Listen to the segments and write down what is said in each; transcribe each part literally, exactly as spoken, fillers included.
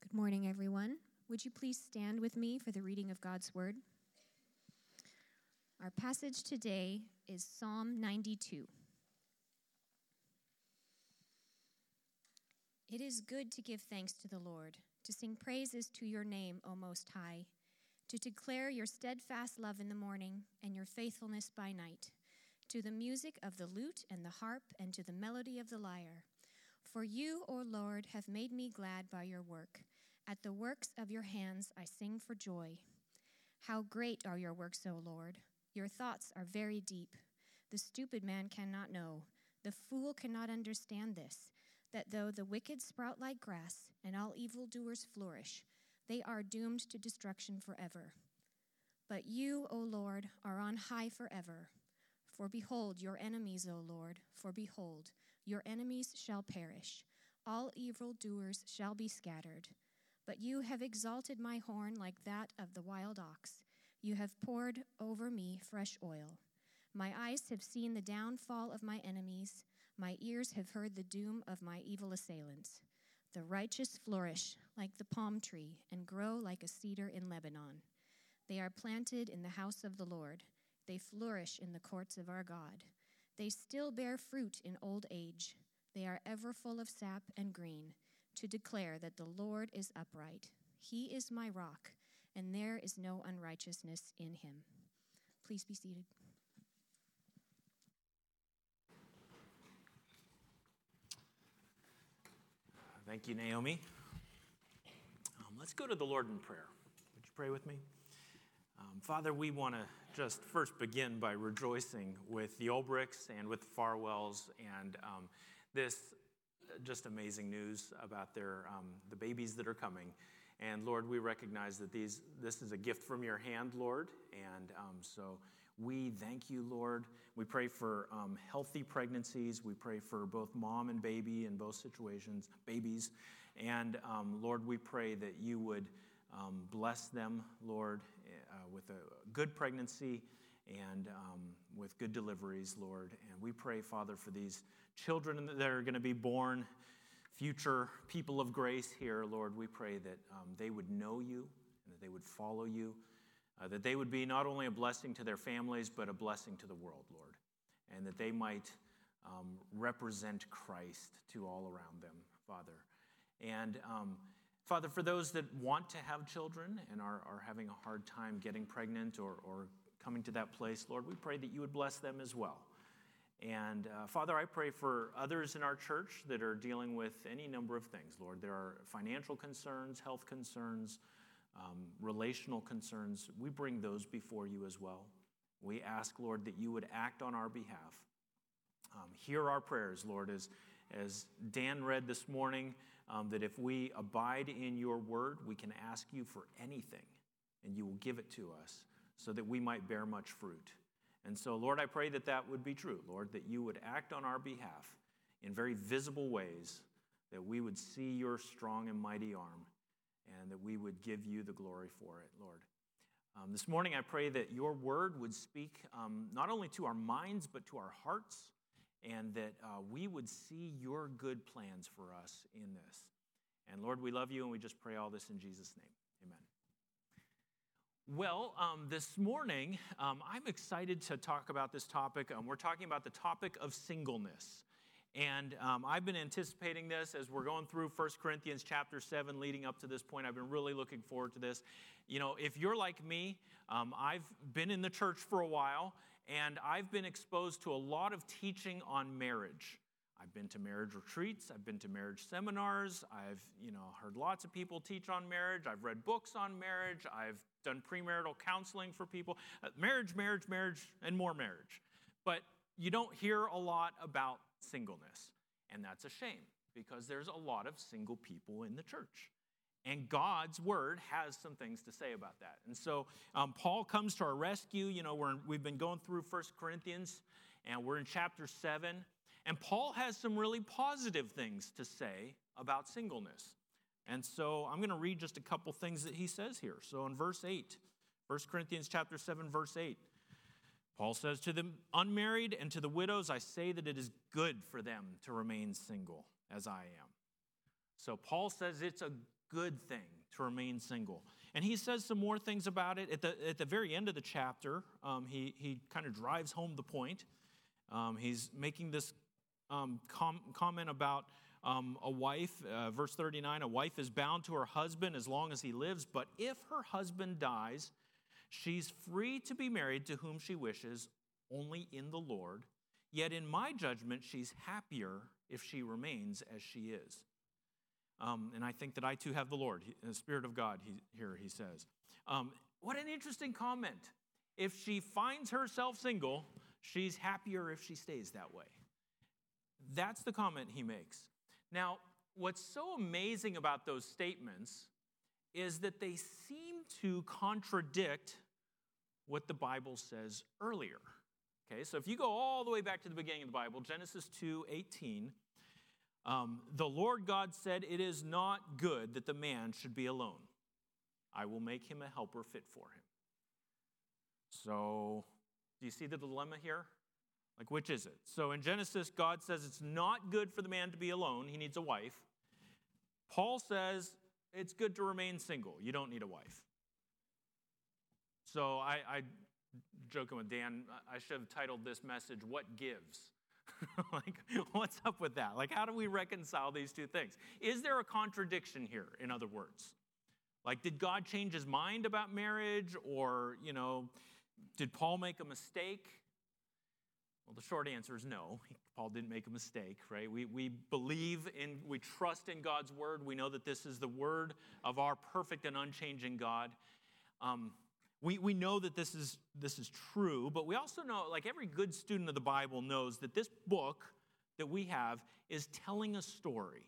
Good morning, everyone. Would you please stand with me for the reading of God's Word? Our passage today is Psalm ninety-two. It is good to give thanks to the Lord, to sing praises to your name, O Most High, to declare your steadfast love in the morning and your faithfulness by night, to the music of the lute and the harp and to the melody of the lyre. For you, O Lord, have made me glad by your work. At the works of your hands I sing for joy. How great are your works, O Lord! Your thoughts are very deep. The stupid man cannot know. The fool cannot understand this, that though the wicked sprout like grass and all evildoers flourish, they are doomed to destruction forever. But you, O Lord, are on high forever. For behold your enemies, O Lord, for behold, your enemies shall perish. All evildoers shall be scattered. But you have exalted my horn like that of the wild ox. You have poured over me fresh oil. My eyes have seen the downfall of my enemies. My ears have heard the doom of my evil assailants. The righteous flourish like the palm tree and grow like a cedar in Lebanon. They are planted in the house of the Lord. They flourish in the courts of our God. They still bear fruit in old age. They are ever full of sap and green, to declare that the Lord is upright. He is my rock, and there is no unrighteousness in him. Please be seated. Thank you, Naomi. Um, let's go to the Lord in prayer. Would you pray with me? Um, Father, we want to just first begin by rejoicing with the Ulbrichts and with the Farwells and um, this just amazing news about their um, the babies that are coming. And Lord, we recognize that these this is a gift from your hand, Lord. And um, so we thank you, Lord. We pray for um, healthy pregnancies. We pray for both mom and baby in both situations, babies. And um, Lord, we pray that you would um, bless them, Lord, uh, with a good pregnancy and um, with good deliveries, Lord. And we pray, Father, for these children that are going to be born, future people of grace here, Lord. We pray that um, they would know you and that they would follow you, uh, that they would be not only a blessing to their families, but a blessing to the world, Lord, and that they might um, represent Christ to all around them, Father. And um, Father, for those that want to have children and are, are having a hard time getting pregnant or, or coming to that place, Lord, we pray that you would bless them as well. And uh, Father, I pray for others in our church that are dealing with any number of things, Lord. There are financial concerns, health concerns, um, relational concerns. We bring those before you as well. We ask, Lord, that you would act on our behalf. Um, hear our prayers, Lord, as, as Dan read this morning, um, that if we abide in your word, we can ask you for anything, and you will give it to us so that we might bear much fruit. And so, Lord, I pray that that would be true, Lord, that you would act on our behalf in very visible ways, that we would see your strong and mighty arm, and that we would give you the glory for it, Lord. Um, this morning, I pray that your word would speak um, not only to our minds, but to our hearts, and that uh, we would see your good plans for us in this. And Lord, we love you, and we just pray all this in Jesus' name. Amen. Well, um, this morning, um, I'm excited to talk about this topic. Um, we're talking about the topic of singleness. And um, I've been anticipating this as we're going through First Corinthians chapter seven leading up to this point. I've been really looking forward to this. You know, if you're like me, um, I've been in the church for a while, and I've been exposed to a lot of teaching on marriage. I've been to marriage retreats. I've been to marriage seminars. I've, you know, heard lots of people teach on marriage. I've read books on marriage. I've done premarital counseling for people. Uh, marriage, marriage, marriage, and more marriage. But you don't hear a lot about singleness. And that's a shame, because there's a lot of single people in the church. And God's word has some things to say about that. And so um, Paul comes to our rescue. You know, we're, we've been going through First Corinthians, and we're in chapter seven. And Paul has some really positive things to say about singleness. And so I'm going to read just a couple things that he says here. So in verse eight, First Corinthians chapter seven, verse eight, Paul says, "To the unmarried and to the widows, I say that it is good for them to remain single, as I am. So Paul says it's a good thing to remain single. And he says some more things about it. At the, at the very end of the chapter, um, he, he kind of drives home the point. Um, he's making this um, com- comment about um, a wife, uh, verse thirty-nine, a wife is bound to her husband as long as he lives, but if her husband dies, she's free to be married to whom she wishes, only in the Lord. Yet in my judgment, she's happier if she remains as she is. Um, and I think that I too have the Lord, the Spirit of God, he, here he says. Um, what an interesting comment. If she finds herself single, she's happier if she stays that way. That's the comment he makes. Now, what's so amazing about those statements is that they seem to contradict what the Bible says earlier. Okay, so if you go all the way back to the beginning of the Bible, Genesis two eighteen, Um, the Lord God said, it is not good that the man should be alone. I will make him a helper fit for him. So, do you see the dilemma here? Like, which is it? So in Genesis, God says it's not good for the man to be alone. He needs a wife. Paul says it's good to remain single. You don't need a wife. So I, I joking with Dan, I should have titled this message, What Gives? Like, what's up with that? Like, how do we reconcile these two things? Is there a contradiction here, in other words? Like, did God change his mind about marriage? Or, you know, did Paul make a mistake? Well, the short answer is no. Paul didn't make a mistake, right? We, we believe in, we trust in God's word. We know that this is the word of our perfect and unchanging God. Um, We we know that this is this is true, but we also know, like every good student of the Bible knows, that this book that we have is telling a story.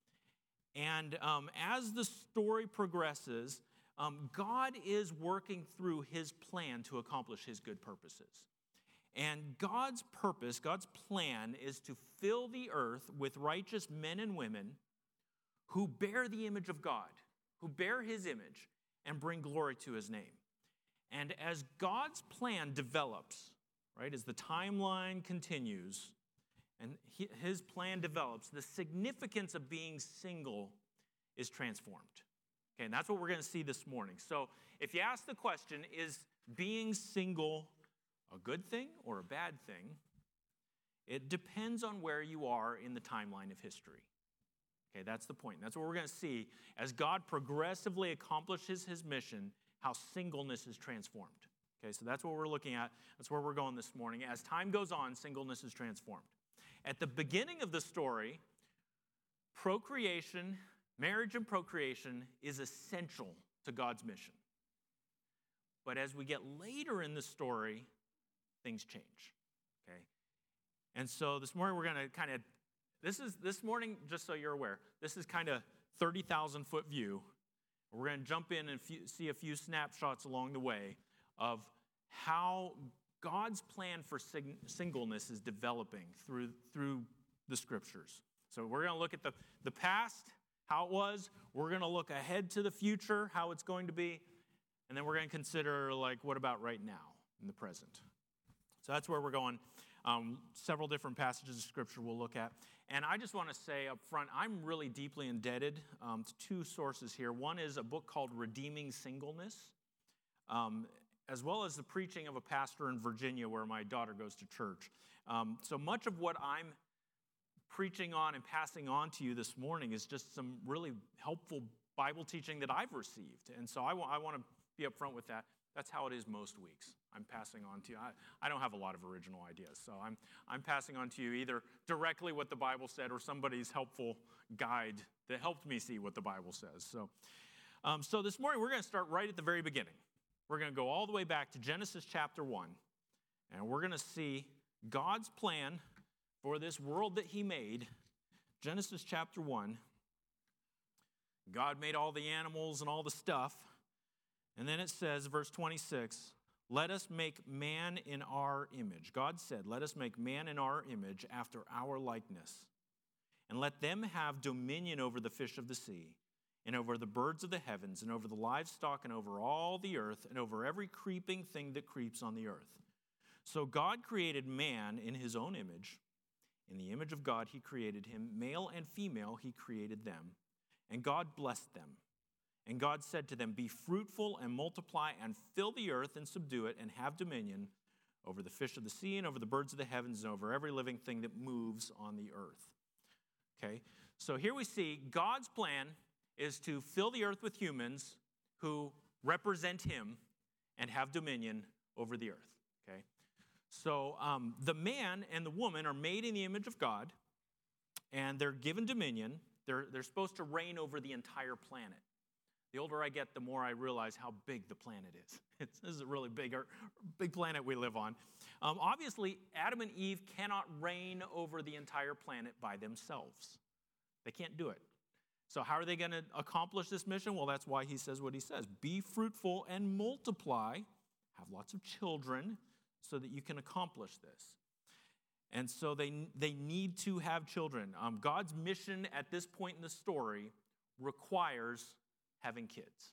And um, as the story progresses, um, God is working through his plan to accomplish his good purposes. And God's purpose, God's plan, is to fill the earth with righteous men and women who bear the image of God, who bear his image and bring glory to his name. And as God's plan develops, right, as the timeline continues and he, his plan develops, the significance of being single is transformed. Okay, and that's what we're going to see this morning. So if you ask the question, is being single a good thing or a bad thing? It depends on where you are in the timeline of history. Okay, that's the point. That's what we're going to see as God progressively accomplishes his mission, how singleness is transformed. Okay, so that's what we're looking at. That's where we're going this morning. As time goes on, singleness is transformed. At the beginning of the story, procreation, marriage and procreation is essential to God's mission. But as we get later in the story, things change. Okay? And so this morning we're going to kind of, this is, this morning, just so you're aware, this is kind of thirty thousand foot view. We're going to jump in and few, see a few snapshots along the way of how God's plan for sing, singleness is developing through, through the scriptures. So we're going to look at the, the past, how it was. We're going to look ahead to the future, how it's going to be. And then we're going to consider, like, what about right now in the present? So that's where we're going. Um, several different passages of scripture we'll look at. And I just want to say up front, I'm really deeply indebted um, to two sources here. One is a book called Redeeming Singleness, um, as well as the preaching of a pastor in Virginia where my daughter goes to church. Um, so much of what I'm preaching on and passing on to you this morning is just some really helpful Bible teaching that I've received. And so I, w- I want to be up front with that. That's how it is most weeks. I'm passing on to you. I, I don't have a lot of original ideas, so I'm I'm passing on to you either directly what the Bible said or somebody's helpful guide that helped me see what the Bible says. So, um, so this morning we're going to start right at the very beginning. We're going to go all the way back to Genesis chapter one, and we're going to see God's plan for this world that he made. Genesis chapter one. God made all the animals and all the stuff. And then it says, verse twenty-six, let us make man in our image. God said, let us make man in our image after our likeness. And let them have dominion over the fish of the sea, and over the birds of the heavens, and over the livestock, and over all the earth, and over every creeping thing that creeps on the earth. So God created man in his own image. In the image of God he created him. Male and female he created them. And God blessed them. And God said to them, be fruitful and multiply and fill the earth and subdue it and have dominion over the fish of the sea and over the birds of the heavens and over every living thing that moves on the earth. Okay, so here we see God's plan is to fill the earth with humans who represent him and have dominion over the earth. Okay, so um, the man and the woman are made in the image of God, and they're given dominion. They're, they're supposed to reign over the entire planet. The older I get, the more I realize how big the planet is. It's, this is a really big, big planet we live on. Um, obviously, Adam and Eve cannot reign over the entire planet by themselves. They can't do it. So how are they going to accomplish this mission? Well, that's why he says what he says. Be fruitful and multiply. Have lots of children so that you can accomplish this. And so they, they need to have children. Um, God's mission at this point in the story requires having kids.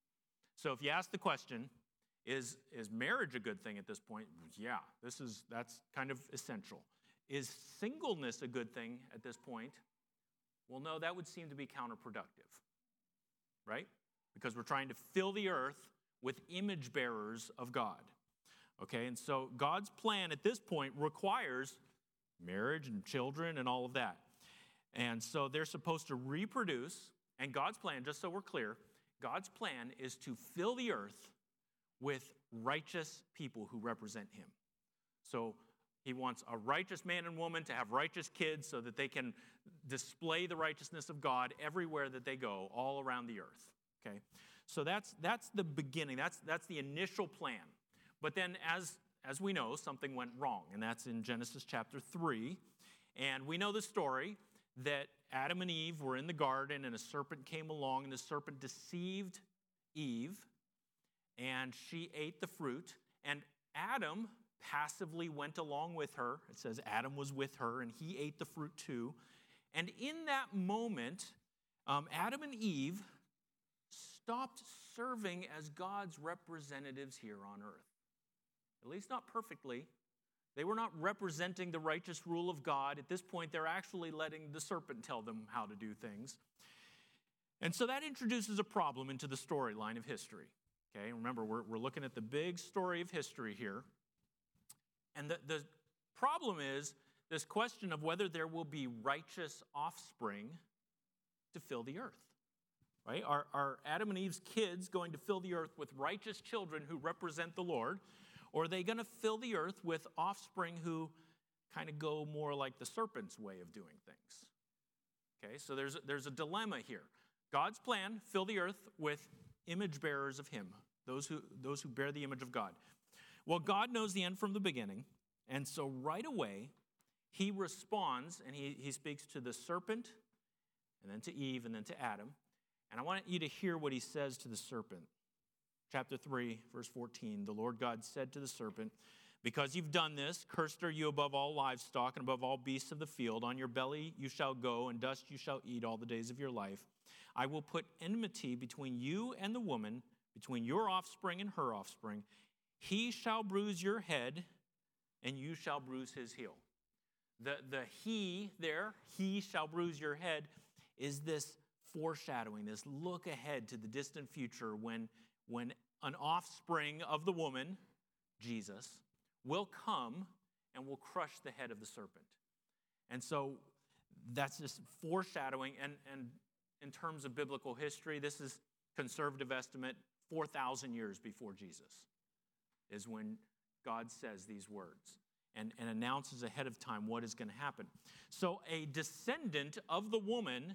So if you ask the question, is, is marriage a good thing at this point? Yeah, this is that's kind of essential. Is singleness a good thing at this point? Well, no, that would seem to be counterproductive, right? Because we're trying to fill the earth with image bearers of God. Okay, and so God's plan at this point requires marriage and children and all of that. And so they're supposed to reproduce, and God's plan, just so we're clear, God's plan is to fill the earth with righteous people who represent him. So he wants a righteous man and woman to have righteous kids so that they can display the righteousness of God everywhere that they go, all around the earth. Okay, so that's that's the beginning. That's that's the initial plan. But then, as as we know, something went wrong, and that's in Genesis chapter three. And we know the story that Adam and Eve were in the garden, and a serpent came along, and the serpent deceived Eve, and she ate the fruit. And Adam passively went along with her. It says Adam was with her, and he ate the fruit too. And in that moment, um, Adam and Eve stopped serving as God's representatives here on earth. At least not perfectly. They were not representing the righteous rule of God. At this point, they're actually letting the serpent tell them how to do things. And so that introduces a problem into the storyline of history. Okay, remember, we're, we're looking at the big story of history here. And the, the problem is this question of whether there will be righteous offspring to fill the earth. Right? Are, are Adam and Eve's kids going to fill the earth with righteous children who represent the Lord? Or are they going to fill the earth with offspring who kind of go more like the serpent's way of doing things? Okay, so there's, there's a dilemma here. God's plan, fill the earth with image bearers of him, those who, those who bear the image of God. Well, God knows the end from the beginning, and so right away, he responds, and he, he speaks to the serpent, and then to Eve, and then to Adam. And I want you to hear what he says to the serpent. Chapter three, verse fourteen, the Lord God said to the serpent, because you've done this, cursed are you above all livestock and above all beasts of the field. On your belly you shall go, and dust you shall eat all the days of your life. I will put enmity between you and the woman, between your offspring and her offspring. He shall bruise your head, and you shall bruise his heel. The, the he there, he shall bruise your head, is this foreshadowing, this look ahead to the distant future when, when an offspring of the woman, Jesus, will come and will crush the head of the serpent. And so that's just foreshadowing. And, and in terms of biblical history, this is conservative estimate, four thousand years before Jesus is when God says these words and, and announces ahead of time what is going to happen. So a descendant of the woman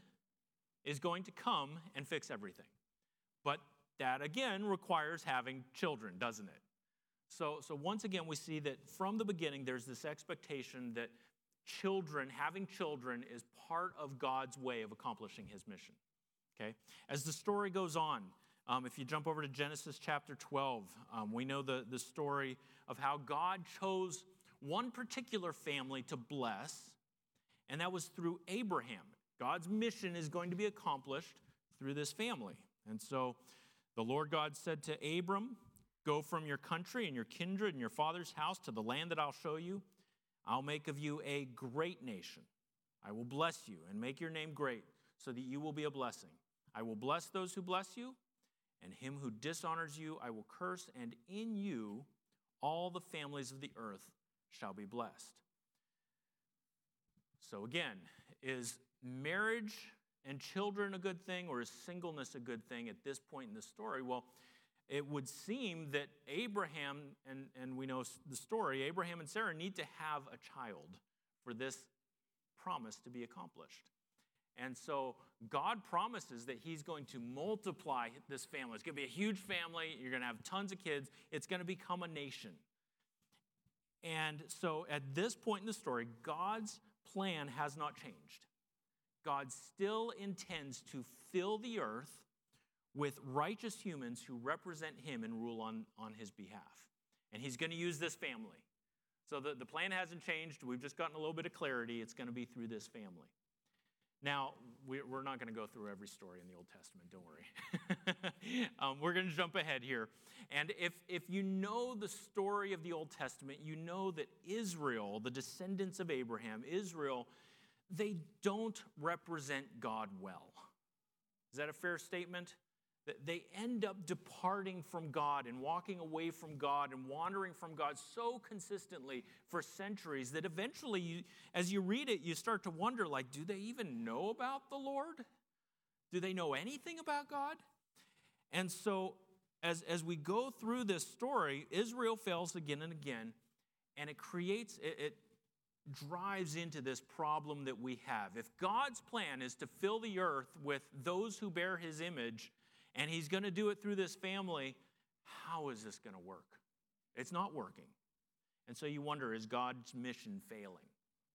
is going to come and fix everything. But that, again, requires having children, doesn't it? So, so once again, we see that from the beginning, there's this expectation that children, having children, is part of God's way of accomplishing his mission. Okay? As the story goes on, um, if you jump over to Genesis chapter twelve, um, we know the, the story of how God chose one particular family to bless, and that was through Abraham. God's mission is going to be accomplished through this family. And so the Lord God said to Abram, go from your country and your kindred and your father's house to the land that I'll show you. I'll make of you a great nation. I will bless you and make your name great so that you will be a blessing. I will bless those who bless you, and him who dishonors you I will curse, and in you all the families of the earth shall be blessed. So again, is marriage and children a good thing, or is singleness a good thing at this point in the story? Well, it would seem that Abraham, and, and we know the story, Abraham and Sarah need to have a child for this promise to be accomplished. And so God promises that he's going to multiply this family. It's going to be a huge family. You're going to have tons of kids. It's going to become a nation. And so at this point in the story, God's plan has not changed. God still intends to fill the earth with righteous humans who represent him and rule on, on his behalf. And he's going to use this family. So the, the plan hasn't changed. We've just gotten a little bit of clarity. It's going to be through this family. Now, we're not going to go through every story in the Old Testament, don't worry. um, we're going to jump ahead here. And if, if you know the story of the Old Testament, you know that Israel, the descendants of Abraham, Israel, they don't represent God well. Is that a fair statement? They end up departing from God and walking away from God and wandering from God so consistently for centuries that eventually, you, as you read it, you start to wonder, like, do they even know about the Lord? Do they know anything about God? And so as, as we go through this story, Israel fails again and again, and it creates, it, it drives into this problem that we have. If God's plan is to fill the earth with those who bear his image, and he's going to do it through this family, how is this going to work? It's not working. And so you wonder, is God's mission failing?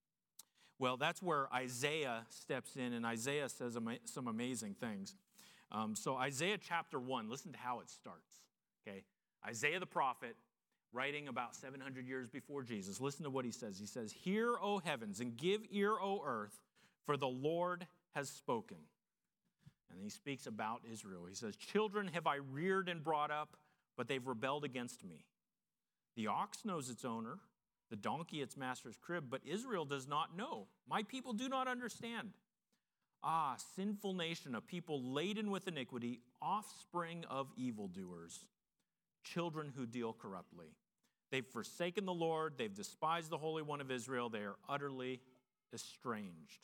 Well, that's where Isaiah steps in, and Isaiah says some amazing things. Um, so Isaiah chapter one, listen to how it starts. Okay, Isaiah the prophet, writing about seven hundred years before Jesus. Listen to what he says. He says, "Hear, O heavens, and give ear, O earth, for the Lord has spoken." And he speaks about Israel. He says, "Children have I reared and brought up, but they've rebelled against me. The ox knows its owner, the donkey its master's crib, but Israel does not know. My people do not understand. Ah, sinful nation, a people laden with iniquity, offspring of evildoers, children who deal corruptly. They've forsaken the Lord. They've despised the Holy One of Israel. They are utterly estranged."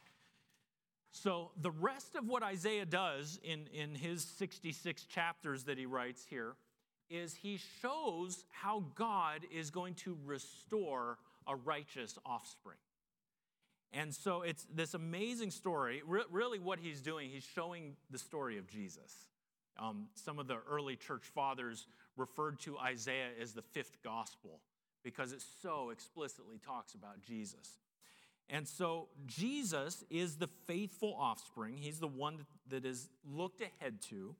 So the rest of what Isaiah does in, in his sixty-six chapters that he writes here is he shows how God is going to restore a righteous offspring. And so it's this amazing story. Re- really what he's doing, he's showing the story of Jesus. Um, some of the early church fathers referred to Isaiah as the fifth gospel because it so explicitly talks about Jesus. And so Jesus is the faithful offspring. He's the one that is looked ahead to.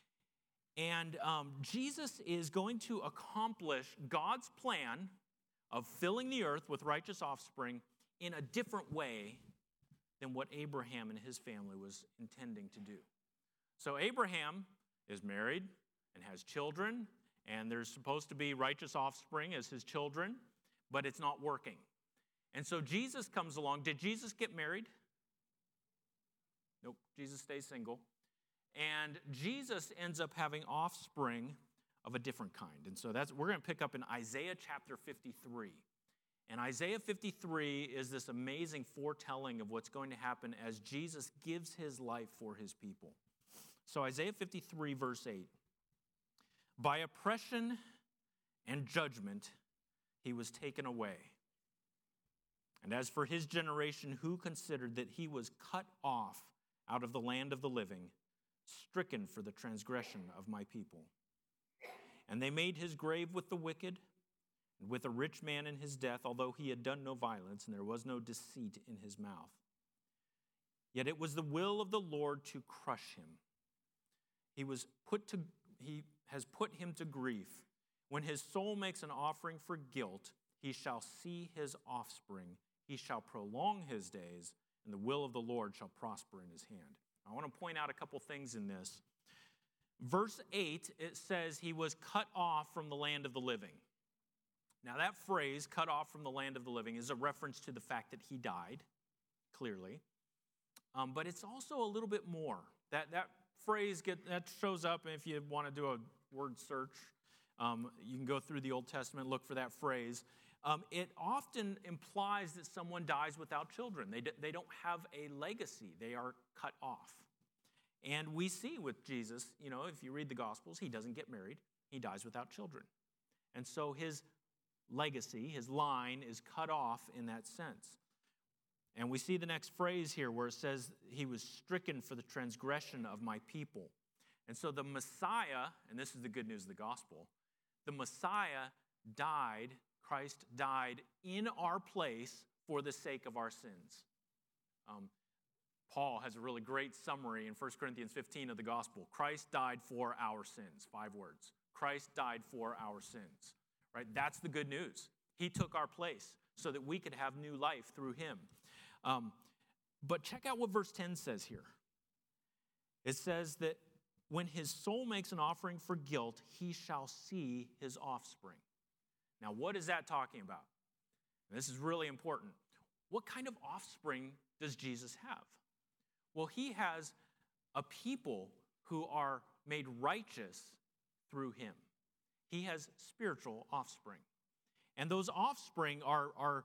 And um, Jesus is going to accomplish God's plan of filling the earth with righteous offspring in a different way than what Abraham and his family was intending to do. So Abraham is married and has children, and there's supposed to be righteous offspring as his children, but it's not working. And so Jesus comes along. Did Jesus get married? Nope, Jesus stays single. And Jesus ends up having offspring of a different kind. And so that's we're going to pick up in Isaiah chapter fifty-three. And Isaiah fifty-three is this amazing foretelling of what's going to happen as Jesus gives his life for his people. So Isaiah fifty-three, verse eight. "By oppression and judgment he was taken away. And as for his generation, who considered that he was cut off out of the land of the living, stricken for the transgression of my people. And they made his grave with the wicked, and with a rich man in his death, although he had done no violence, and there was no deceit in his mouth. Yet it was the will of the Lord to crush him. He was put to he has put him to grief. When his soul makes an offering for guilt, he shall see his offspring. He shall prolong his days, and the will of the Lord shall prosper in his hand." I want to point out a couple things in this. Verse eight, it says he was cut off from the land of the living. Now that phrase, cut off from the land of the living, is a reference to the fact that he died, clearly. Um, but it's also a little bit more. That, that phrase get, that shows up, and if you want to do a word search, um, you can go through the Old Testament, look for that phrase. Um, it often implies that someone dies without children. They, d- they don't have a legacy. They are cut off. And we see with Jesus, you know, if you read the Gospels, he doesn't get married. He dies without children. And so his legacy, his line, is cut off in that sense. And we see the next phrase here where it says, he was stricken for the transgression of my people. And so the Messiah, and this is the good news of the gospel, the Messiah died, Christ died in our place for the sake of our sins. Um, Paul has a really great summary in First Corinthians fifteen of the gospel. Christ died for our sins, five words. Christ died for our sins, right? That's the good news. He took our place so that we could have new life through him. Um, but check out what verse ten says here. It says that when his soul makes an offering for guilt, he shall see his offspring. Now, what is that talking about? And this is really important. What kind of offspring does Jesus have? Well, he has a people who are made righteous through him. He has spiritual offspring. And those offspring are, are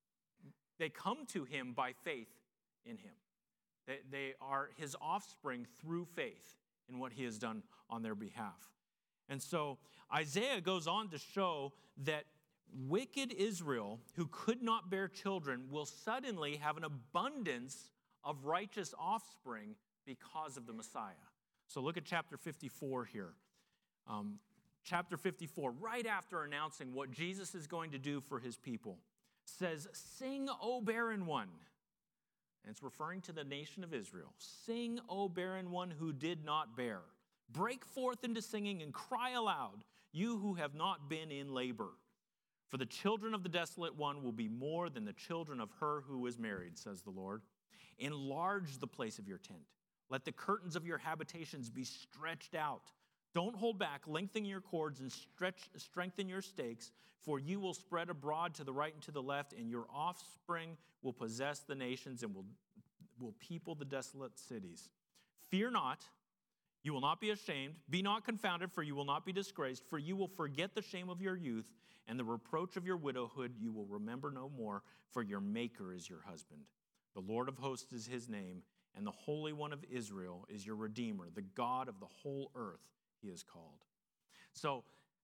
they come to him by faith in him. They, they are his offspring through faith in what he has done on their behalf. And so Isaiah goes on to show that wicked Israel, who could not bear children, will suddenly have an abundance of righteous offspring because of the Messiah. So look at chapter fifty-four here. Um, chapter fifty-four, right after announcing what Jesus is going to do for his people, says, "Sing, O barren one." And it's referring to the nation of Israel. "Sing, O barren one who did not bear. Break forth into singing and cry aloud, you who have not been in labor. For the children of the desolate one will be more than the children of her who is married, says the Lord. Enlarge the place of your tent. Let the curtains of your habitations be stretched out. Don't hold back, lengthen your cords and stretch, strengthen your stakes, for you will spread abroad to the right and to the left, and your offspring will possess the nations and will, will people the desolate cities. Fear not, you will not be ashamed. Be not confounded, for you will not be disgraced, for you will forget the shame of your youth, and the reproach of your widowhood you will remember no more, for your Maker is your husband. The Lord of hosts is his name, and the Holy One of Israel is your Redeemer, the God of the whole earth he is called." So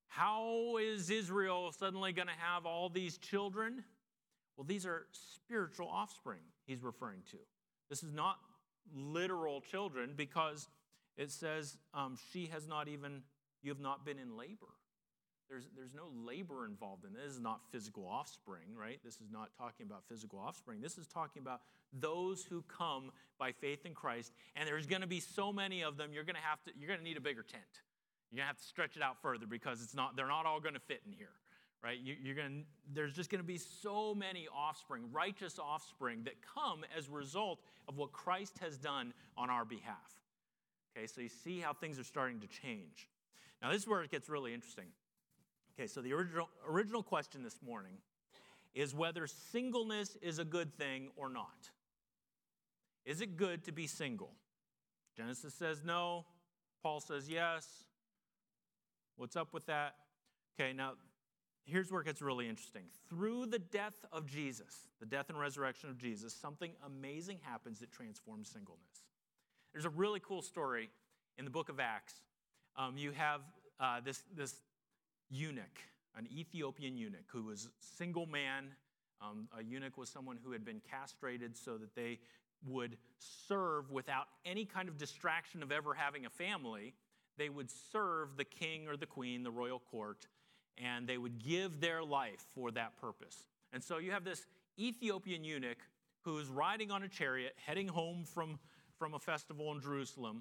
how is Israel suddenly going to have all these children? Well, these are spiritual offspring he's referring to. This is not literal children, because it says um, she has not even, you have not been in labor. There's, there's no labor involved in this. This is not physical offspring, right? This is not talking about physical offspring. This is talking about those who come by faith in Christ, and there's going to be so many of them, you're going to have to, you're going to need a bigger tent. You're going to have to stretch it out further, because it's not, they're not all going to fit in here, right? You, you're going to, there's just going to be so many offspring, righteous offspring, that come as a result of what Christ has done on our behalf. Okay, so you see how things are starting to change. Now, this is where it gets really interesting. Okay, so the original, original question this morning is whether singleness is a good thing or not. Is it good to be single? Genesis says no. Paul says yes. What's up with that? Okay, now here's where it gets really interesting. Through the death of Jesus, the death and resurrection of Jesus, something amazing happens that transforms singleness. There's a really cool story in the book of Acts. Um, you have uh, this, this eunuch, an Ethiopian eunuch, who was a single man. Um, a eunuch was someone who had been castrated so that they would serve without any kind of distraction of ever having a family. They would serve the king or the queen, the royal court, and they would give their life for that purpose. And so you have this Ethiopian eunuch who's riding on a chariot, heading home from, from a festival in Jerusalem,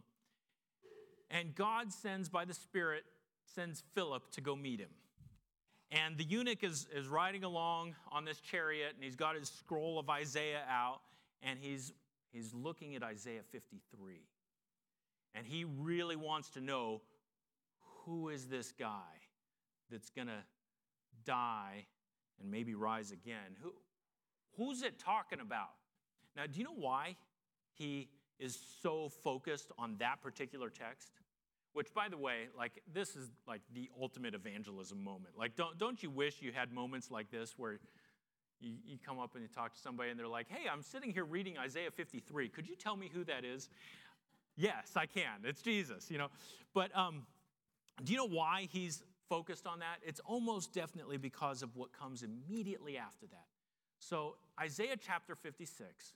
and God sends, by the Spirit, sends Philip to go meet him. And the eunuch is, is riding along on this chariot, and he's got his scroll of Isaiah out, and he's, he's looking at Isaiah fifty-three. And he really wants to know, who is this guy that's going to die and maybe rise again? Who, who's it talking about? Now, do you know why he is so focused on that particular text, which, by the way, like this is like the ultimate evangelism moment. Like, don't, don't you wish you had moments like this where you, you come up and you talk to somebody and they're like, hey, I'm sitting here reading Isaiah fifty-three. Could you tell me who that is? Yes, I can. It's Jesus, you know. But um, do you know why he's focused on that? It's almost definitely because of what comes immediately after that. So Isaiah chapter fifty-six,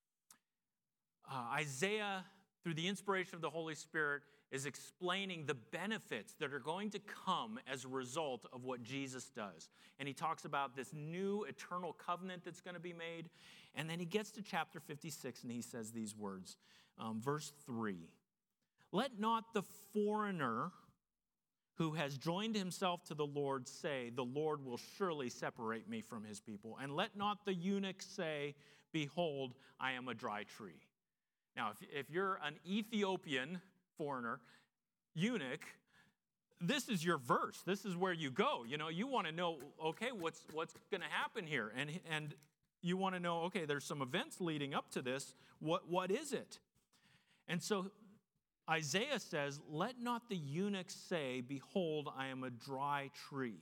uh, Isaiah, through the inspiration of the Holy Spirit, is explaining the benefits that are going to come as a result of what Jesus does. And he talks about this new eternal covenant that's going to be made. And then he gets to chapter fifty-six and he says these words, um, verse three. Let not the foreigner who has joined himself to the Lord say, the Lord will surely separate me from his people. And let not the eunuch say, behold, I am a dry tree. Now, if, if you're an Ethiopian foreigner, eunuch, this is your verse. This is where you go. You know, you want to know, okay, what's what's going to happen here? And and you want to know, okay, there's some events leading up to this. What what is it? And so Isaiah says, let not the eunuch say, behold, I am a dry tree.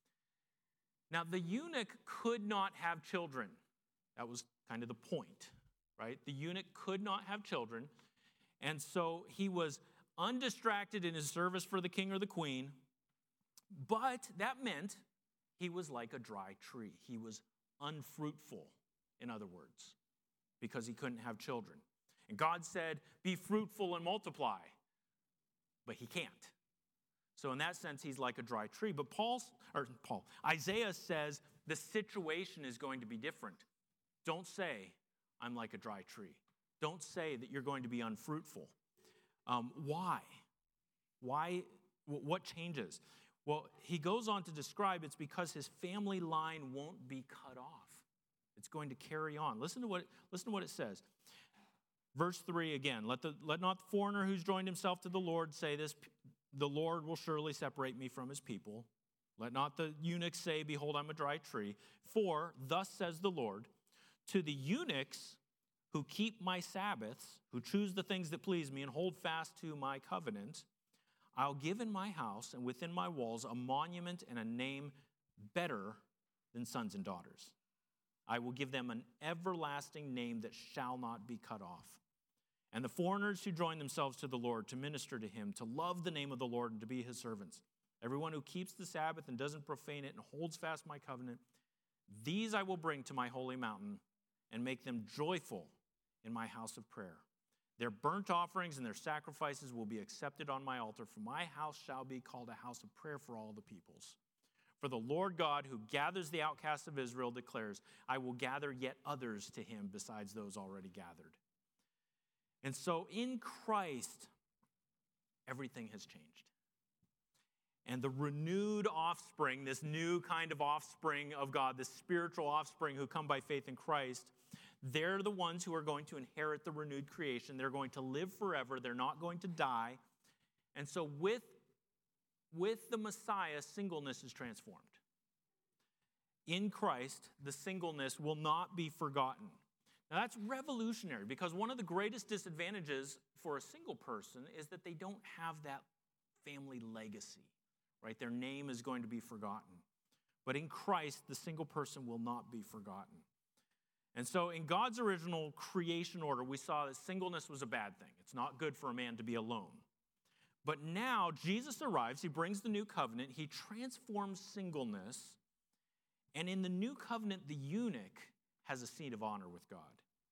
Now, the eunuch could not have children. That was kind of the point, right? The eunuch could not have children. And so he was undistracted in his service for the king or the queen. But that meant he was like a dry tree. He was unfruitful, in other words, because he couldn't have children. And God said, be fruitful and multiply. But he can't. So in that sense, he's like a dry tree. But Paul's, or Paul, Isaiah says the situation is going to be different. Don't say, I'm like a dry tree. Don't say that you're going to be unfruitful. Um, why? Why? What changes? Well, he goes on to describe it's because his family line won't be cut off. It's going to carry on. Listen to what, listen to what it says. Verse three again, let, the, let not the foreigner who's joined himself to the Lord say this, the Lord will surely separate me from his people. Let not the eunuch say, behold, I'm a dry tree. For thus says the Lord, to the eunuchs who keep my Sabbaths, who choose the things that please me and hold fast to my covenant, I'll give in my house and within my walls a monument and a name better than sons and daughters. I will give them an everlasting name that shall not be cut off. And the foreigners who join themselves to the Lord to minister to him, to love the name of the Lord and to be his servants, everyone who keeps the Sabbath and doesn't profane it and holds fast my covenant, these I will bring to my holy mountain and make them joyful in my house of prayer. Their burnt offerings and their sacrifices will be accepted on my altar, for my house shall be called a house of prayer for all the peoples. For the Lord God who gathers the outcasts of Israel declares, I will gather yet others to him besides those already gathered. And so in Christ, everything has changed. And the renewed offspring, this new kind of offspring of God, this spiritual offspring who come by faith in Christ, they're the ones who are going to inherit the renewed creation. They're going to live forever. They're not going to die. And so with, with the Messiah, singleness is transformed. In Christ, the singleness will not be forgotten. Now that's revolutionary because one of the greatest disadvantages for a single person is that they don't have that family legacy, right? Their name is going to be forgotten. But in Christ, the single person will not be forgotten. And so in God's original creation order, we saw that singleness was a bad thing. It's not good for a man to be alone. But now Jesus arrives, he brings the new covenant, he transforms singleness, and in the new covenant, the eunuch has a seat of honor with God.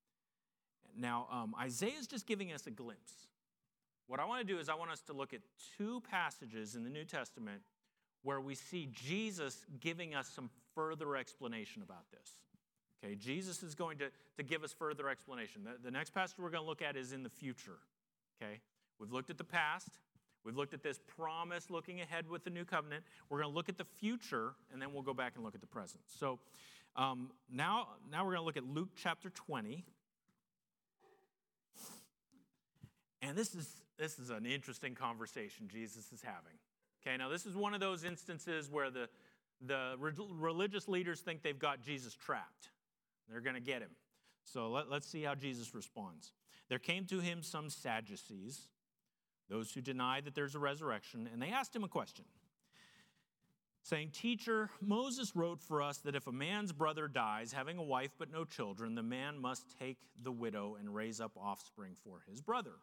Now, um, Isaiah is just giving us a glimpse. What I want to do is I want us to look at two passages in the New Testament where we see Jesus giving us some further explanation about this. Okay, Jesus is going to, to give us further explanation. The, the next passage we're going to look at is in the future. Okay, we've looked at the past. We've looked at this promise looking ahead with the new covenant. We're going to look at the future, and then we'll go back and look at the present. So um, now, now we're going to look at Luke chapter twenty. And this is, this is an interesting conversation Jesus is having. Okay, now this is one of those instances where the, the re- religious leaders think they've got Jesus trapped. They're going to get him. So let, let's see how Jesus responds. there came to him some Sadducees, those who deny that there's a resurrection, and they asked him a question, saying, "Teacher, Moses wrote for us that if a man's brother dies, having a wife but no children, the man must take the widow and raise up offspring for his brother."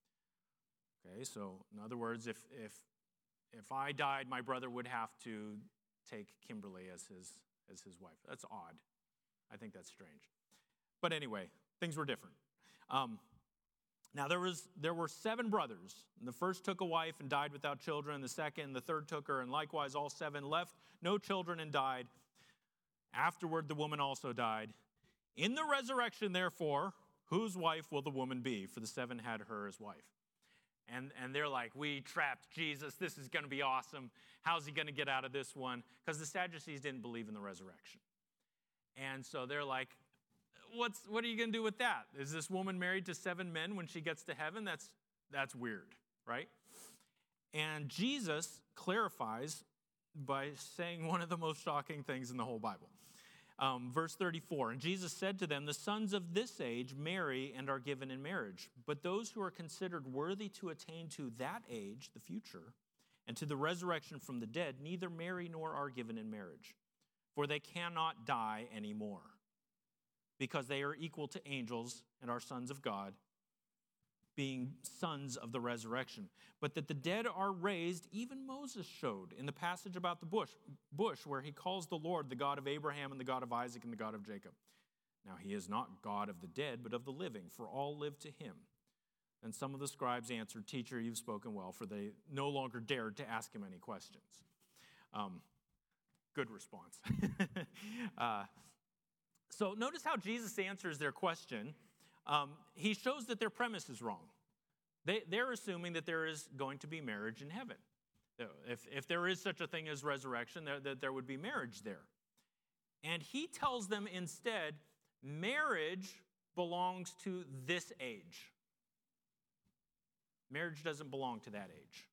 Okay, so in other words, if if if I died, my brother would have to take Kimberly as his as his wife. That's odd. I think that's strange. But anyway, things were different. Um, now there was there were seven brothers. And the first took a wife and died without children. The second, the third took her, and likewise all seven left no children and died. Afterward, the woman also died. In the resurrection, therefore, whose wife will the woman be? For the seven had her as wife. And, and they're like, we trapped Jesus. This is going to be awesome. How's he going to get out of this one? Because the Sadducees didn't believe in the resurrection. And so they're like, What's, what are you going to do with that? Is this woman married to seven men when she gets to heaven? That's, that's weird, right? And Jesus clarifies by saying one of the most shocking things in the whole Bible. Um, verse thirty-four, and Jesus said to them, the sons of this age marry and are given in marriage, but those who are considered worthy to attain to that age, the future, and to the resurrection from the dead, neither marry nor are given in marriage, for they cannot die anymore, because they are equal to angels and are sons of God, being sons of the resurrection. But that the dead are raised, even Moses showed in the passage about the bush, bush where he calls the Lord the God of Abraham and the God of Isaac and the God of Jacob. Now he is not God of the dead, but of the living, for all live to him. And some of the scribes answered, Teacher, you've spoken well, for they no longer dared to ask him any questions. Um, good response. uh, so notice how Jesus answers their question. Um, he shows that their premise is wrong. They, they're assuming that there is going to be marriage in heaven. If, if there is such a thing as resurrection, there, that there would be marriage there. And he tells them instead, marriage belongs to this age. Marriage doesn't belong to that age.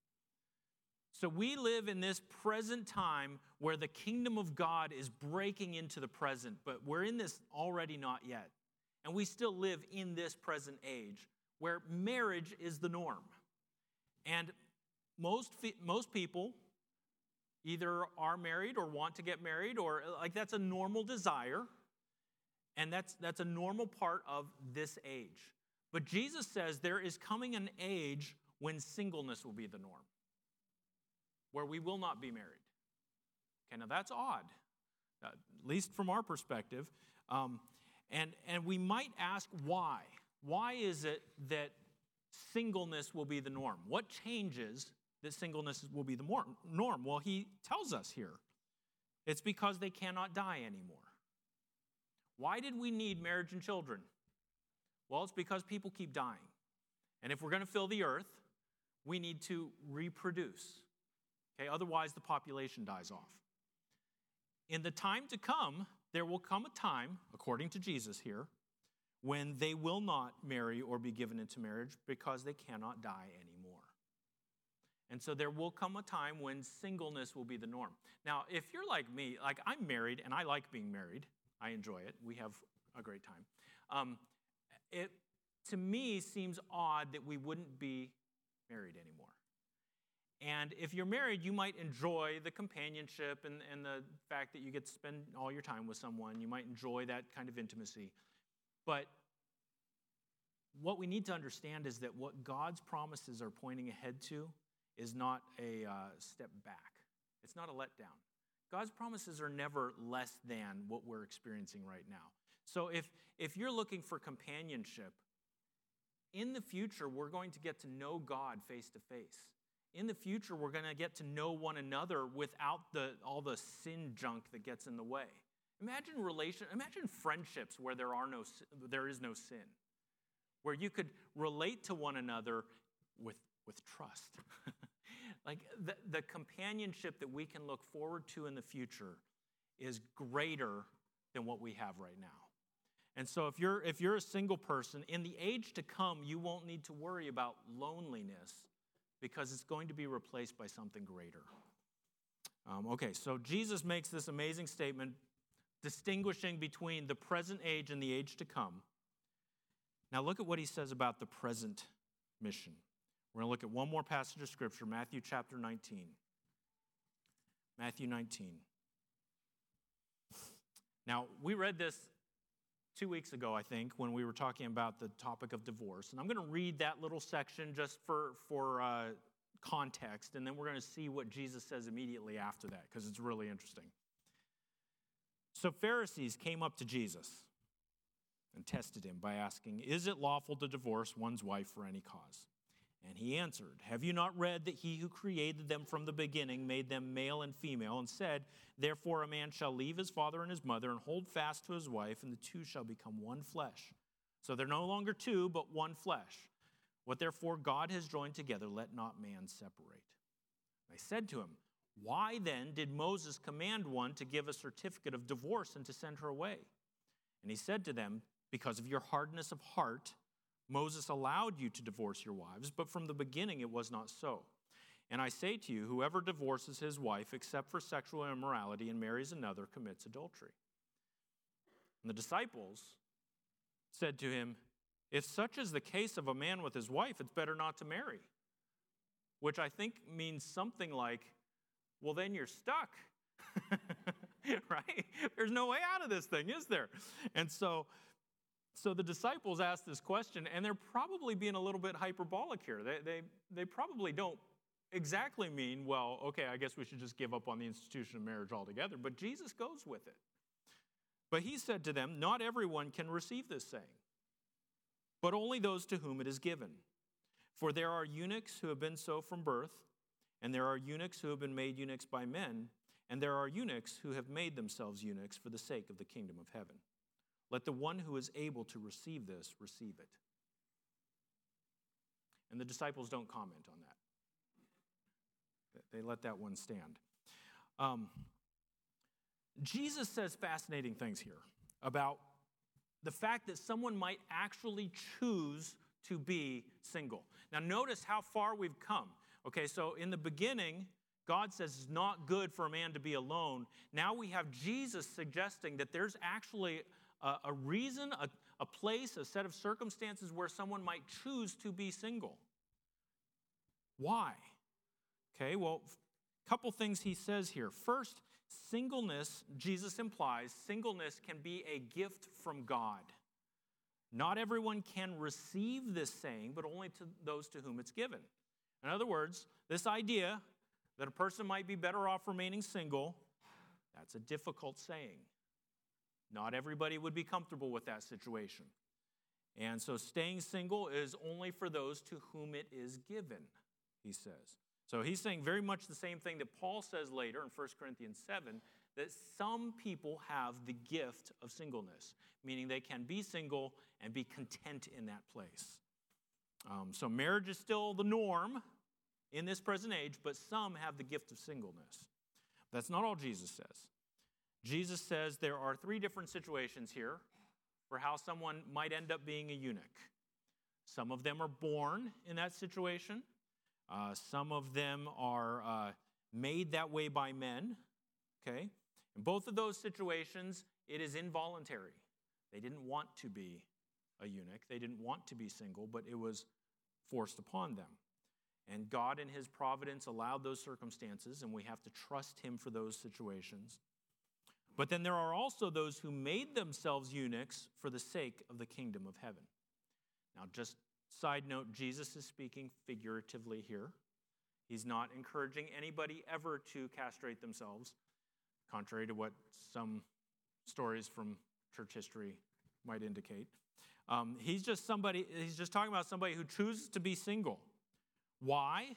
So we live in this present time where the kingdom of God is breaking into the present, but we're in this already not yet. And we still live in this present age where marriage is the norm. And most most people either are married or want to get married, or like that's a normal desire. And that's that's a normal part of this age. But Jesus says there is coming an age when singleness will be the norm, where we will not be married. Okay, now that's odd, uh, at least from our perspective. Um, And, and we might ask why. Why is it that singleness will be the norm? What changes that singleness will be the norm? Well, he tells us here. It's because they cannot die anymore. Why did we need marriage and children? Well, it's because people keep dying. And if we're going to fill the earth, we need to reproduce. Okay, otherwise the population dies off. In the time to come, there will come a time, according to Jesus here, when they will not marry or be given into marriage because they cannot die anymore. And so there will come a time when singleness will be the norm. Now, if you're like me, like I'm married and I like being married. I enjoy it. We have a great time. Um, it, to me, seems odd that we wouldn't be married anymore. And if you're married, you might enjoy the companionship and, and the fact that you get to spend all your time with someone. You might enjoy that kind of intimacy. But what we need to understand is that what God's promises are pointing ahead to is not a uh, step back. It's not a letdown. God's promises are never less than what we're experiencing right now. So if, if you're looking for companionship, in the future, we're going to get to know God face to face. In the future, we're going to get to know one another without the, all the sin junk that gets in the way. Imagine relation, imagine friendships where there are no, there is no sin, where you could relate to one another with, with trust. Like the, the companionship that we can look forward to in the future is greater than what we have right now. And so if you're if you're a single person, in the age to come, you won't need to worry about loneliness, because it's going to be replaced by something greater. Um, okay, so Jesus makes this amazing statement distinguishing between the present age and the age to come. Now look at what he says about the present mission. We're going to look at one more passage of Scripture, Matthew chapter nineteen. Matthew nineteen. Now, we read this two weeks ago, I think, when we were talking about the topic of divorce. And I'm going to read that little section just for, for uh, context, and then we're going to see what Jesus says immediately after that, because it's really interesting. So Pharisees came up to Jesus and tested him by asking, "Is it lawful to divorce one's wife for any cause?" And he answered, "Have you not read that he who created them from the beginning made them male and female, and said, therefore a man shall leave his father and his mother and hold fast to his wife, and the two shall become one flesh. So they're no longer two, but one flesh. What therefore God has joined together, let not man separate." They said to him, "Why then did Moses command one to give a certificate of divorce and to send her away?" And he said to them, "Because of your hardness of heart, Moses allowed you to divorce your wives, but from the beginning it was not so. And I say to you, whoever divorces his wife except for sexual immorality and marries another commits adultery." And the disciples said to him, "If such is the case of a man with his wife, it's better not to marry." Which I think means something like, well, then you're stuck. Right? There's no way out of this thing, is there? And so... So the disciples asked this question, and they're probably being a little bit hyperbolic here. They, they, they probably don't exactly mean, well, okay, I guess we should just give up on the institution of marriage altogether. But Jesus goes with it. But he said to them, "Not everyone can receive this saying, but only those to whom it is given. For there are eunuchs who have been so from birth, and there are eunuchs who have been made eunuchs by men, and there are eunuchs who have made themselves eunuchs for the sake of the kingdom of heaven. Let the one who is able to receive this receive it." And the disciples don't comment on that. They let that one stand. Um, Jesus says fascinating things here about the fact that someone might actually choose to be single. Now notice how far we've come. Okay, so in the beginning, God says it's not good for a man to be alone. Now we have Jesus suggesting that there's actually a, a reason, a, a place, a set of circumstances where someone might choose to be single. Why? Okay, well, a couple things he says here. First, singleness, Jesus implies, singleness can be a gift from God. Not everyone can receive this saying, but only to those to whom it's given. In other words, this idea that a person might be better off remaining single, that's a difficult saying. Not everybody would be comfortable with that situation. And so staying single is only for those to whom it is given, he says. So he's saying very much the same thing that Paul says later in First Corinthians seven, that some people have the gift of singleness, meaning they can be single and be content in that place. Um, so marriage is still the norm in this present age, but some have the gift of singleness. That's not all Jesus says. Jesus says there are three different situations here for how someone might end up being a eunuch. Some of them are born in that situation. Uh, some of them are uh, made that way by men. Okay? In both of those situations, it is involuntary. They didn't want to be a eunuch. They didn't want to be single, but it was forced upon them. And God in his providence allowed those circumstances, and we have to trust him for those situations. But then there are also those who made themselves eunuchs for the sake of the kingdom of heaven. Now, just side note, Jesus is speaking figuratively here. He's not encouraging anybody ever to castrate themselves, contrary to what some stories from church history might indicate. Um, he's just somebody, he's just talking about somebody who chooses to be single. Why?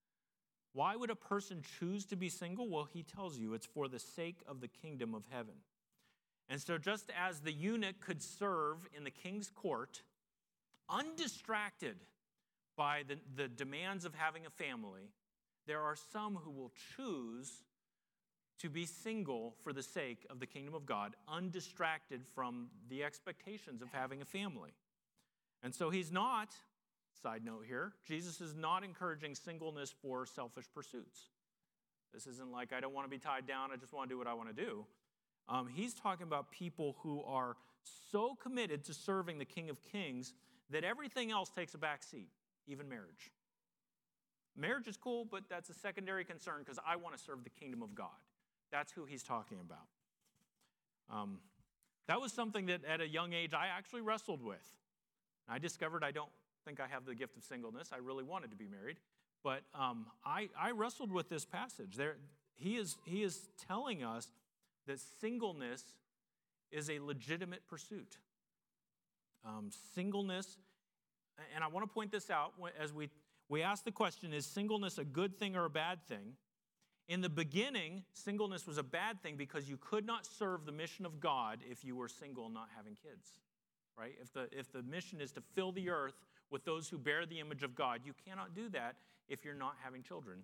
Why would a person choose to be single? Well, he tells you it's for the sake of the kingdom of heaven. And so just as the eunuch could serve in the king's court, undistracted by the, the demands of having a family, there are some who will choose to be single for the sake of the kingdom of God, undistracted from the expectations of having a family. And so he's not, side note here, Jesus is not encouraging singleness for selfish pursuits. This isn't like, I don't want to be tied down, I just want to do what I want to do. Um, he's talking about people who are so committed to serving the King of Kings that everything else takes a back seat, even marriage. Marriage is cool, but that's a secondary concern because I want to serve the kingdom of God. That's who he's talking about. Um, that was something that at a young age I actually wrestled with. I discovered I don't think I have the gift of singleness. I really wanted to be married. But um, I, I wrestled with this passage. There, he is, he is telling us that singleness is a legitimate pursuit. Um, singleness, and I want to point this out as we, we ask the question, is singleness a good thing or a bad thing? In the beginning, singleness was a bad thing because you could not serve the mission of God if you were single and not having kids, right? If the, if the mission is to fill the earth with those who bear the image of God, you cannot do that if you're not having children.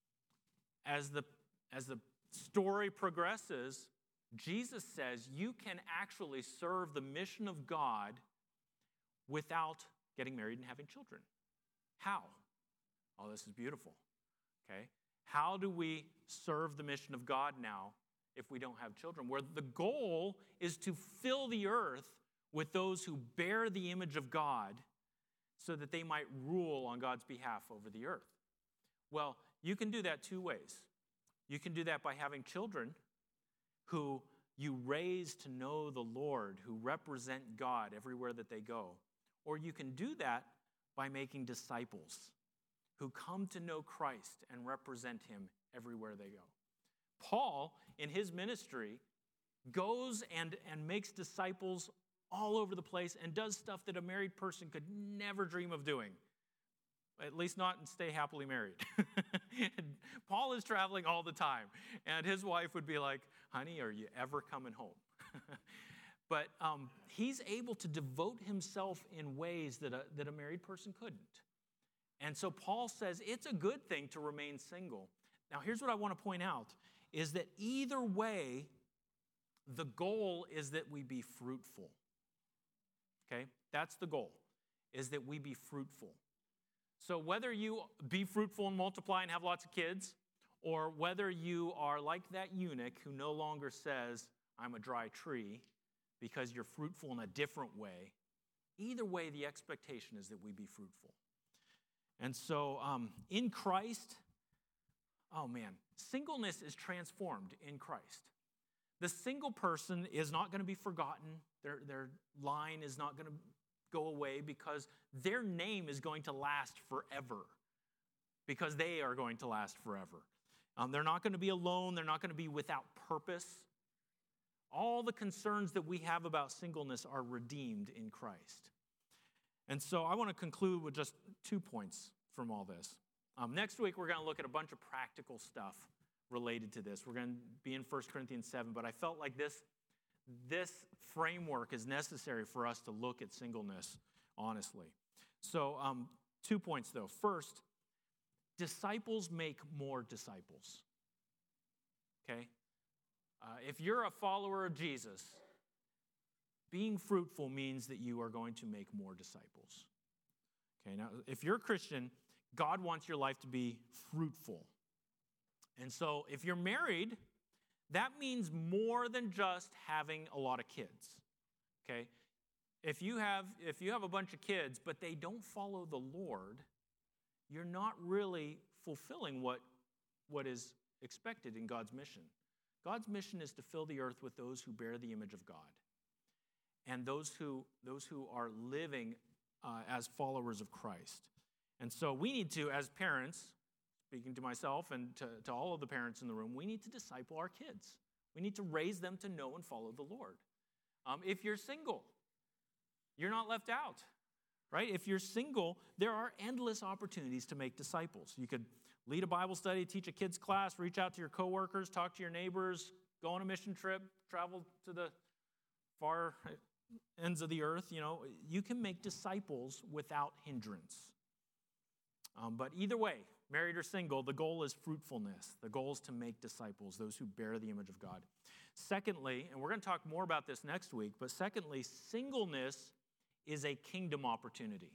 As the, as the story progresses, Jesus says you can actually serve the mission of God without getting married and having children. How? Oh, this is beautiful, okay? How do we serve the mission of God now if we don't have children? Where the goal is to fill the earth with those who bear the image of God so that they might rule on God's behalf over the earth. Well, you can do that two ways. You can do that by having children who you raise to know the Lord, who represent God everywhere that they go. Or you can do that by making disciples who come to know Christ and represent him everywhere they go. Paul, in his ministry, goes and, and makes disciples all over the place and does stuff that a married person could never dream of doing. At least not and stay happily married. Paul is traveling all the time. And his wife would be like, honey, are you ever coming home? But um, he's able to devote himself in ways that a, that a married person couldn't. And so Paul says it's a good thing to remain single. Now, here's what I want to point out, is that either way, the goal is that we be fruitful. Okay? That's the goal, is that we be fruitful. So whether you be fruitful and multiply and have lots of kids, or whether you are like that eunuch who no longer says, I'm a dry tree, because you're fruitful in a different way, either way, the expectation is that we be fruitful. And so um, in Christ, oh man, singleness is transformed in Christ. The single person is not going to be forgotten. Their, their line is not going to go away because their name is going to last forever, because they are going to last forever. Um, they're not going to be alone. They're not going to be without purpose. All the concerns that we have about singleness are redeemed in Christ. And so I want to conclude with just two points from all this. Um, next week, we're going to look at a bunch of practical stuff related to this. We're going to be in First Corinthians seven, but I felt like this, this framework is necessary for us to look at singleness honestly. So um, two points, though. First, disciples make more disciples. Okay? Uh, if you're a follower of Jesus, being fruitful means that you are going to make more disciples. Okay, now, if you're a Christian, God wants your life to be fruitful. And so if you're married, that means more than just having a lot of kids. Okay? If you have, if you have a bunch of kids, but they don't follow the Lord, you're not really fulfilling what, what is expected in God's mission. God's mission is to fill the earth with those who bear the image of God and those who, those who are living uh, as followers of Christ. And so we need to, as parents, speaking to myself and to, to all of the parents in the room, we need to disciple our kids. We need to raise them to know and follow the Lord. Um, if you're single, you're not left out, right? If you're single, there are endless opportunities to make disciples. You could lead a Bible study, teach a kids class, reach out to your coworkers, talk to your neighbors, go on a mission trip, travel to the far ends of the earth. You know, you can make disciples without hindrance. Um, but either way, married or single, the goal is fruitfulness. The goal is to make disciples, those who bear the image of God. Secondly, and we're going to talk more about this next week, but secondly, singleness is a kingdom opportunity.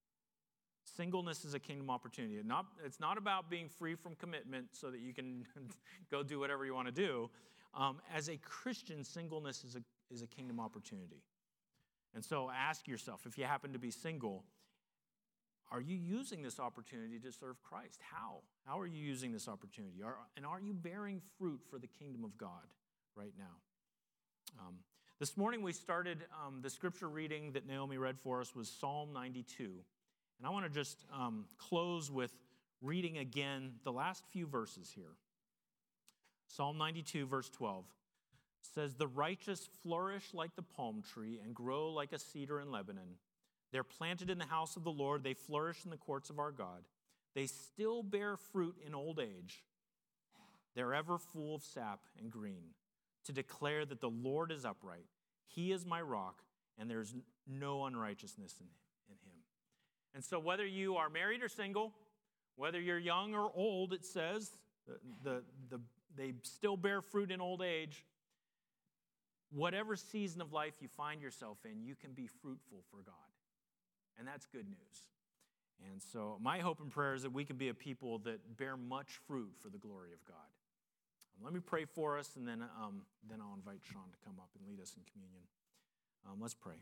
Singleness is a kingdom opportunity. Not, it's not about being free from commitment so that you can go do whatever you want to do. Um, as a Christian, singleness is a, is a kingdom opportunity. And so ask yourself, if you happen to be single, are you using this opportunity to serve Christ? How? How are you using this opportunity? Are, and are you bearing fruit for the kingdom of God right now? Um, this morning we started, um, the scripture reading that Naomi read for us was Psalm ninety-two. And I want to just um, close with reading again the last few verses here. Psalm ninety-two, verse twelve says, "The righteous flourish like the palm tree and grow like a cedar in Lebanon. They're planted in the house of the Lord. They flourish in the courts of our God. They still bear fruit in old age. They're ever full of sap and green, to declare that the Lord is upright. He is my rock, and there's no unrighteousness in, in him." And so whether you are married or single, whether you're young or old, it says, the, the, the, they still bear fruit in old age. Whatever season of life you find yourself in, you can be fruitful for God. And that's good news. And so my hope and prayer is that we can be a people that bear much fruit for the glory of God. Um, let me pray for us, and then, um, then I'll invite Sean to come up and lead us in communion. Um, let's pray.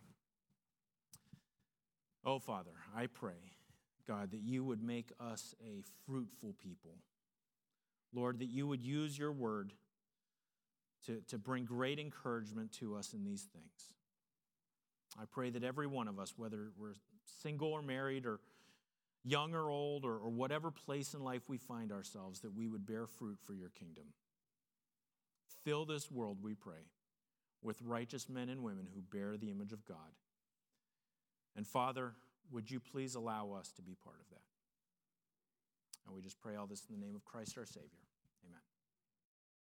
Oh, Father, I pray, God, that you would make us a fruitful people. Lord, that you would use your word to, to bring great encouragement to us in these things. I pray that every one of us, whether we're single or married or young or old or, or whatever place in life we find ourselves, that we would bear fruit for your kingdom. Fill this world, we pray, with righteous men and women who bear the image of God. And Father, would you please allow us to be part of that? And we just pray all this in the name of Christ our Savior.